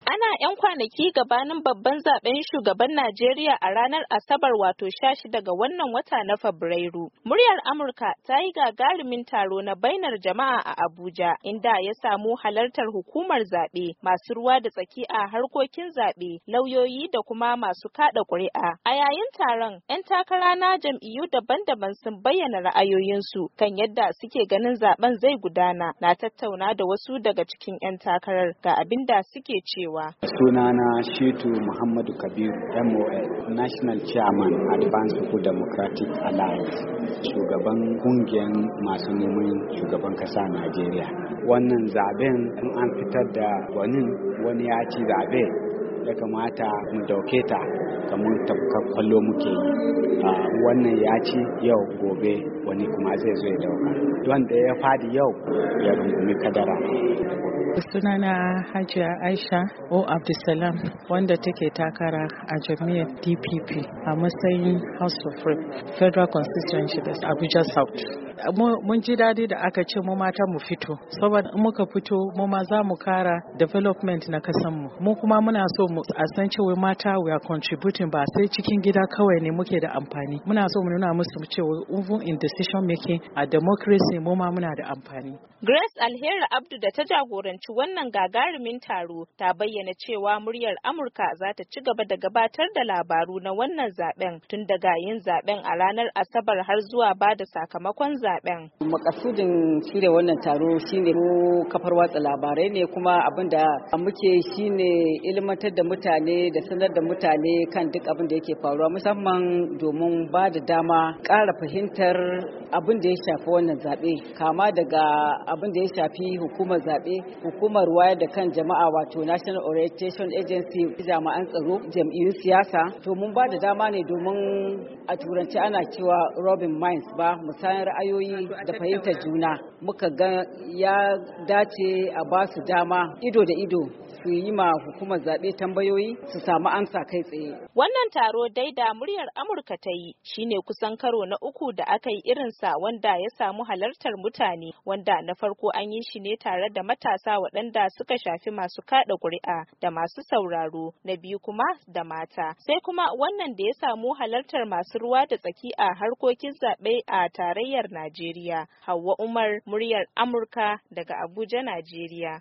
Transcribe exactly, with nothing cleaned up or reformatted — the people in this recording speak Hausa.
Ana 'yan kwanaki gabanin babban zaben shugaban Najeriya a ranar Asabar wato sha shida ga wannan wata na Fabrairu. Muryar Amurka ta yi gagarumin taro na bainar jama'a a Abuja inda ya samu halartar hukumar zaɓe, masu ruwa da tsaki a harkokin zaɓe, lauyoyi da kuma masu kaɗa ƙuri'a. A yayin taron, 'yan takara na jam'iyyu daban-daban sun bayyana ra'ayoyinsu kan yadda suke ganin zaben zai gudana. Na tattauna da wasu daga cikin 'yan takarar ga abin da suke cewa. Sunana Shitu Muhammadu Kabiru, M O L, National Chairman, Advanced People Democratic Alliance, shugaban kungiyar masu neman shugaban kasa Najeriya. Wannan zaben in an fitar da wani wani ya ci zabe ya kamata mu dauke ta kamar tafkar kwallo muke yi. Wannan ya ci yau gobe wani kuma zai zo ya dauka. Wanda ya fadi yau ya rungumi kadara. Sunana Hajiya Aisha O Abdulsalam wanda take takara a jami'ar D P P a matsayin House of Rep Federal Constituency da Abuja South. Mun ji daɗi da aka ce mu mata mu fito, saboda muka fito mu ma za mu kara development na kasanmu. Mu kuma muna so mu a san cewa mata we are contributing, ba sai cikin gida kawai ne muke da amfani. Muna so mu nuna musu cewa even in decision making a democracy mu ma muna da amfani. Grace Alheri Abdu da ta jagoranci wannan gagarumin taro ta bayyana cewa muryar Amurka za ta ci gaba da gabatar da labaru na wannan zaben tun daga yin zaben a ranar Asabar har zuwa ba da sakamakon zaben. Makasudin shirya wannan taro shine mu kafar watsa labarai ne, kuma abin da muke shine ilmantar da mutane da sanar da mutane kan duk abin da yake faruwa, musamman domin ba da dama ƙara fahimtar abin da ya shafi wannan zaɓe, kama daga abin da ya shafi hukumar zaɓe, hukumar wayar da kan jama'a wato National Orientation Agency, jami'an tsaro, jam'iyyun siyasa. To mun ba da dama ne domin a turanci ana cewa Robin Minds, ba musayar ra'ayoyi da fahimtar juna. Muka ga ya dace a ba su dama ido da ido su yi ma hukumar zaɓe tambayoyi su samu amsa kai tsaye. Wannan taro dai da muryar Amurka ta yi shine kusan karo na uku da aka yi irinsa, wanda ya samu halartar mutane, wanda na farko an yi shi ne tare da matasa waɗanda suka shafi masu kaɗa ƙuri'a da masu sauraro, na biyu kuma da mata. Sai kuma wannan da ya samu halartar masu ruwa da tsaki a harkokin zaɓe a tarayyar Najeriya. Hauwa Umar, muryar Amurka daga Abuja, Najeriya.